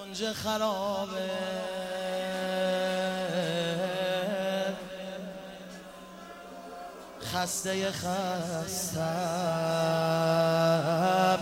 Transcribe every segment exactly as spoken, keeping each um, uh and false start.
کنج خرابه خسته خستم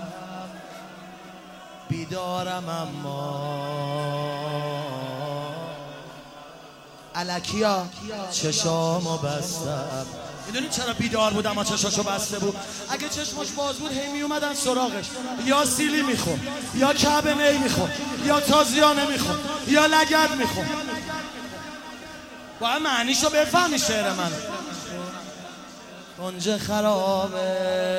بیدارم اما الکیا چشامو بستم. میدونی چرا بیدار بود اما چشاشو بسته بود؟ اگه چشمش باز بود هی می اومدن سراغش، یا سیلی میخون، یا کعبه می میخون، یا تازیانه میخون، یا لگد میخون. باید معنیشو بفهمی شعر من. کنج خرابه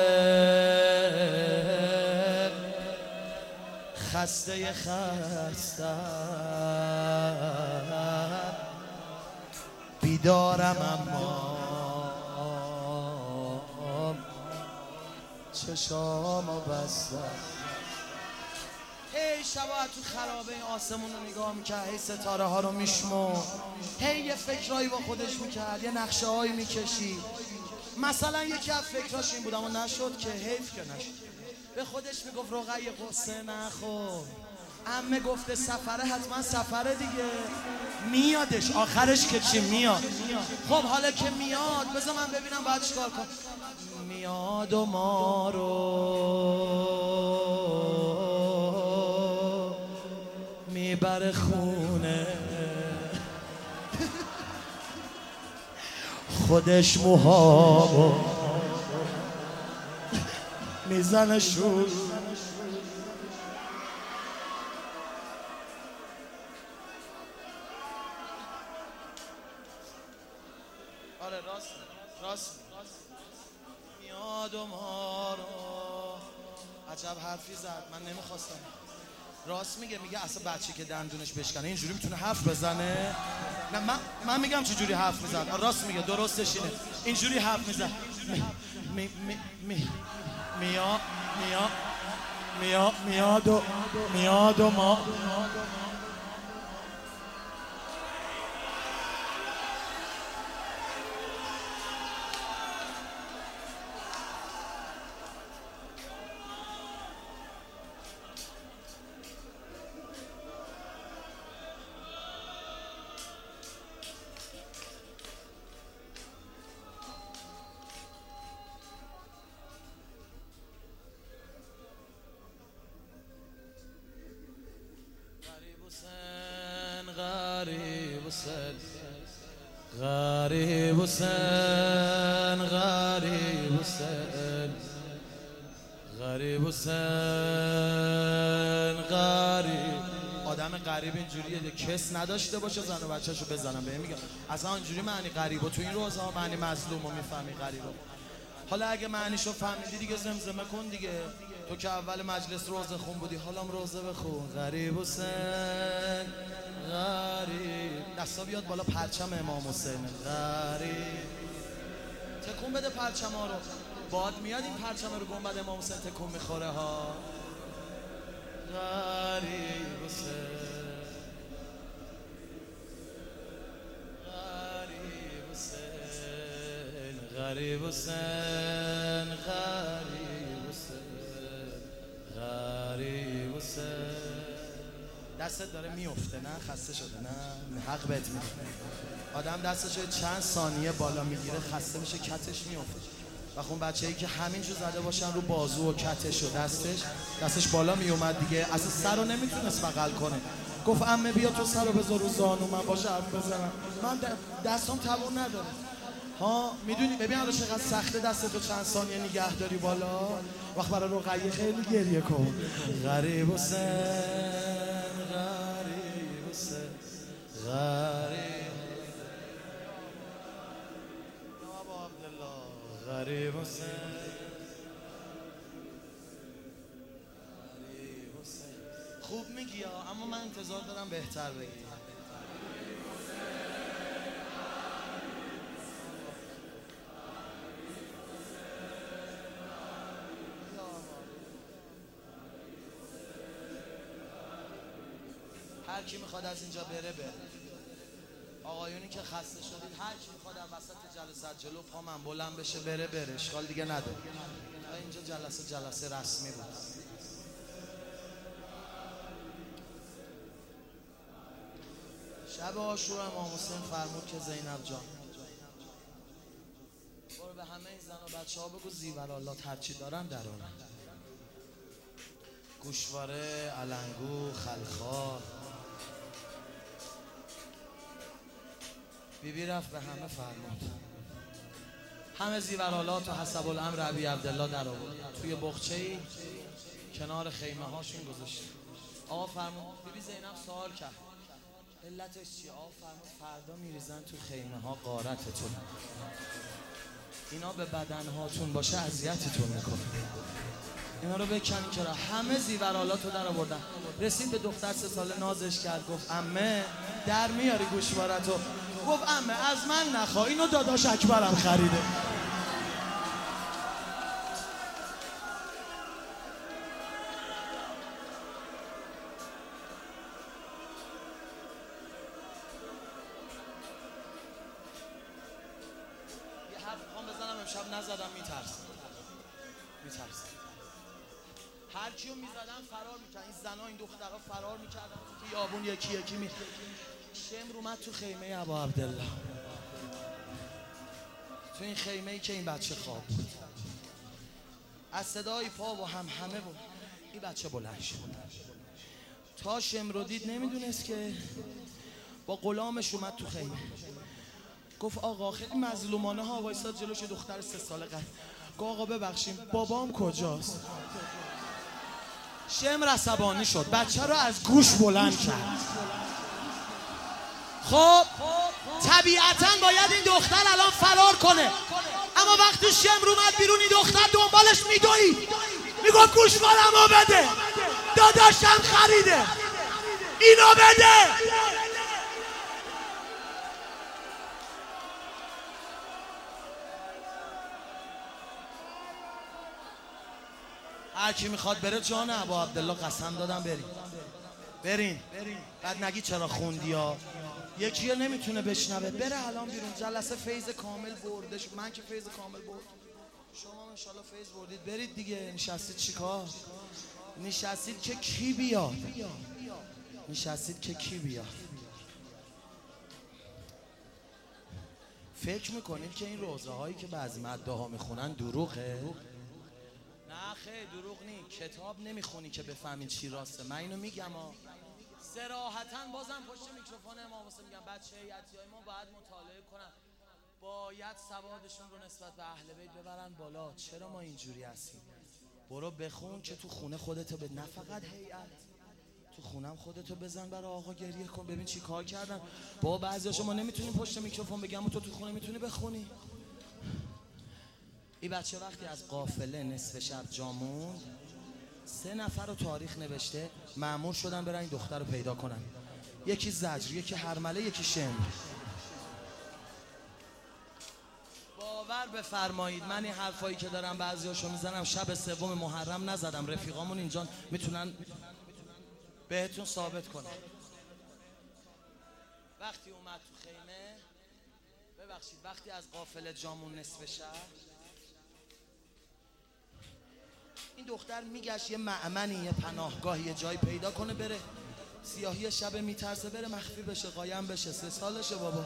خسته خستم بیدارم اما چشامو بستم. هی شبا تو خرابه این آسمون رو نگاه میکرد، هی ستاره ها رو میشمرد، هی یه فکرایی با خودش میکرد، یه نقشه هایی میکشید. مثلا یکی از فکراش این بود اما نشد که حیف که نشد. به خودش میگفت رقیه قصه نخور، عمه گفته سفره حتما سفره دیگه، میادش آخرش که چی میاد. خب حالا که میاد بذار من ببینم باید چیکار کنم. میاد و ما رو میبره خونه، خودش موهامو میزنه شور. آره راست راست میاد و ما رو. عجب حرفی زد، من نمیخواستم. راست میگه، میگه اصلا بچه که دندونش بشکنه اینجوری میتونه حرف بزنه. نه من من میگم چه جوری حرف میزد. راست میگه، درستش اینه، اینجوری حرف میزد. می می می میا میا میا میاد و میاد و ما. غریب حسین غریب حسین غریب حسین غریب حسین غریب. آدم غریب اینجوریه، کس نداشته باشه زن و بچه‌شو بزنم. بهم میگم اصلا اینجوری معنی غریبو تو این روزا معنی مظلومو میفهمی غریبو. حالا اگه معنیشو فهمیدی دیگه زمزمه کن دیگه. تو که اول مجلس روزه خون بودی، حالم روزه بخون. غریب حسین غریب. دستا بیاد بالا، پرچم امام حسین غریب. تکون بده پرچم ها رو. باد میاد این پرچم رو گنبد امام حسین تکون میخوره ها. غریب حسین غریب حسین غریب حسین غریب حسین غریب حسین. دستت داره میفته نه؟ خسته شده نه؟ حق بهت میده. آدم دستش چند ثانیه بالا میگیره خسته میشه، کتش میفته. و خون بچه‌ای که همینجور زده باشن رو بازو و کتش و دستش دستش بالا میومد دیگه، اصلا سر رو نمیتونست بغل کنه. گفت عمه بیا تو سر رو بذار رو زانو من باشه حرف بزنم. من دستم توان نداره ها. میدونی ببین الان چقدر سخته دستتو چند ثانیه نگه داری بالا. وقت برای رقیه خیلی گریه کن. غریب حسین غریب حسین غریب غریب حسین غریب حسین. خوب میگی ها، اما من انتظار دارم بهتر بگی. هر کی میخواد از اینجا بره بره. آقایونی که خسته شدید هر کی میخواد از وسط جلسه جلو پا من بلند بشه بره بره، اشکال دیگه نداره. اینجا جلسه جلسه رسمی بود. شب عاشور امام حسین فرمود که زینب جان برو به همه این زن و بچه ها بگو زیورالات هرچی دارن درارن، گوشواره، علنگو، خلخال. بیبی رفت به همه فرمود، همه زیورالات و حسب الامر ابی عبدالله در آورد، توی بخچه‌ای کنار خیمه هاشون گذاشت. آقا فرمود، بیبی زینب سوال کرد علتش چیه؟ آقا فرمود فردا میریزن تو خیمه ها غارتتون، اینا به بدن هاتون باشه اذیتتون میکنه، اینا رو بکنین که همه زیورالاتو در آوردن. رسید به دختر سه ساله نازش کرد، گفت عمه در میاری گوشوارتو؟ گفت عمه از من نخوا، اینو داداش اکبرم خریده. یه حرف میخوام بزنم امشب نزدم، میترسم میترسم هر کیو میزدن فرار میکردن، این زنا این دخترها فرار میکردن تو خیابون یکی یکی می شمر اومد تو خیمه ابا عبدالله، تو این خیمه ای که این بچه خواب بود، از صدای پا و هم همه بود این بچه بلند شد. تا شمر رو دید نمیدونست که با غلامش اومد تو خیمه، گفت آقا خیلی مظلومانه ها وایساد جلوش دختر سه ساله قد، گفت آقا ببخشیم بابام کجاست؟ شمر عصبانی شد، بچه رو از گوش بلند کرد. خب طبیعتاً باید این دختر الان فرار کنه، اما وقتی شمر اومد بیرون این دختر دنبالش میدوید، میگفت گوشوارمو بده، داداشم خریده، اینو بده. هر کی میخواد بره جان ابا عبدالله قسم دادم برین برین بعد نگی چرا خوندی ها، یکی ها نمیتونه بشنوه، بره الان بیرون. جلسه فیض کامل بردش، من که فیض کامل برد، شما انشالله فیض بردید، برید دیگه. نشستید چیکار؟ نشستید که کی بیاد؟ نشستید که کی بیاد؟ فکر میکنید که این روزه هایی که بعضی مدعا ها میخونن دروغه؟ نه خیلی دروغ نی، کتاب نمیخونی که بفهمید چی راسته. من اینو میگم ها صراحتاً، بازم پشت میکروفون امام حسین میگم بچه هیئتیای ما باید مطالعه کنن، باید سوادشون رو نسبت به اهل بیت ببرن بالا. چرا ما اینجوری هستیم؟ برو بخون که تو خونه خودتو به، نه فقط هیئت، تو خونم خودتو بزن برای آقا گریه کن ببین چی کار کردن. با بعضی شما نمیتونیم پشت میکروفون بگم تو تو خونه میتونی بخونی. این بچه وقتی از قافله نصف شب جامون، سه نفر رو تاریخ نوشته مأمور شدن برن این دختر رو پیدا کنن، یکی زجر، یکی هرمله، یکی شمر. باور بفرمایید من این حرفایی که دارم بعضیاشو میزنم شب سوم محرم نزدم، رفیقامون اینجا میتونن بهتون ثابت کنن. وقتی اومد تو خیمه، ببخشید وقتی از قافله جامون نصف شب، این دختر میگشت یه مأمنی، یه پناهگاه، یه جایی پیدا کنه بره. سیاهی شب میترسه بره مخفی بشه، قایم بشه. سه سالشه بابا.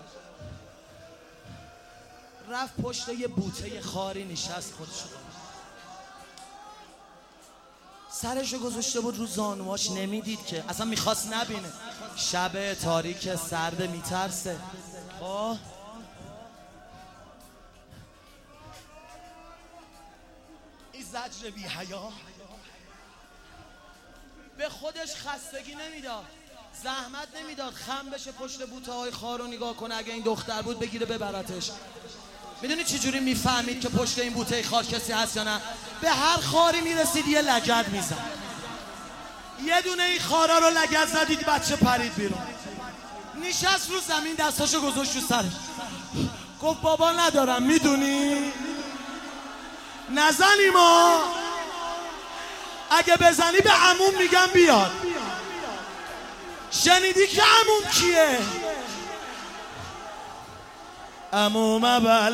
رفت پشت یه بوته خاری نشست، خودشو سرشو گذاشته بود رو زانواش، نمیدید که اصلا میخواست نبینه. شب تاریک سرد میترسه. خب این زجر بی حیا به خودش خستگی نمیداد، زحمت نمیداد خم بشه پشت بوته های خار رو نگاه کنه. اگه این دختر بود بگیره ببرتش. میدونی چی جوری میفهمید که پشت این بوته خار کسی هست یا نه؟ به هر خاری میرسید یه لگد میزد، یه دونه این خارا رو لگد زدید بچه پرید بیرون. نشست رو زمین دستاشو گذاشت رو سرش، گفت بابا ندارم میدونی؟ نزنی ما، اگه بزنی به عموم میگم بیاد. شنیدی که عموم کیه؟ عموم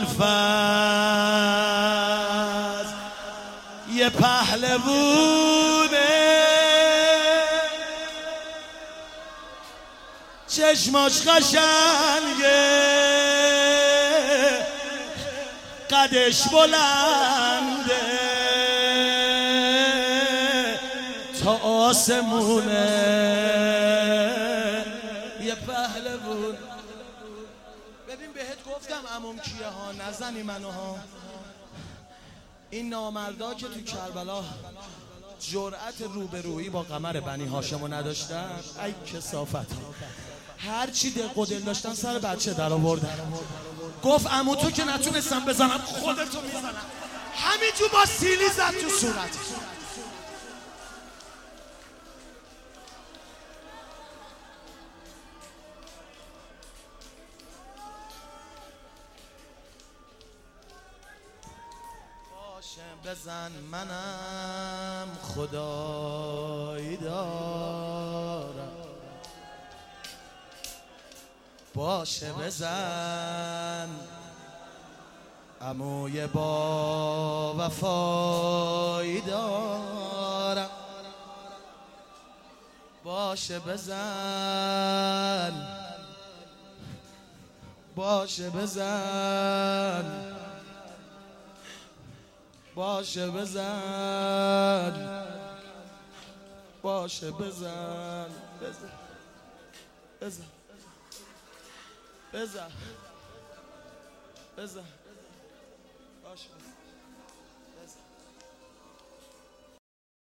ابوالفضل یه پهلوونه، چشماش قشنگه قدش بلنده تا آسمونه یه پهلوون. ببین بهت گفتم عموم کیه ها، نزنی منو ها. این نامردا که تو کربلا جرأت روبرویی با قمر بنی هاشمو نداشتن، ای کثافت ها. هر چی دق و دل داشتن سر بچه در آوردن. گفت عمو تو که نتونستم بزنم خودتو میزنم. همینجور با سیلی زد تو صورت. بزن منم خدایی دارم، باشه بزن عموی با وفایی دارم، باشه بزن باشه بزن باشه بزن باشه بزن بزن بزن بزن بزن باشه بزن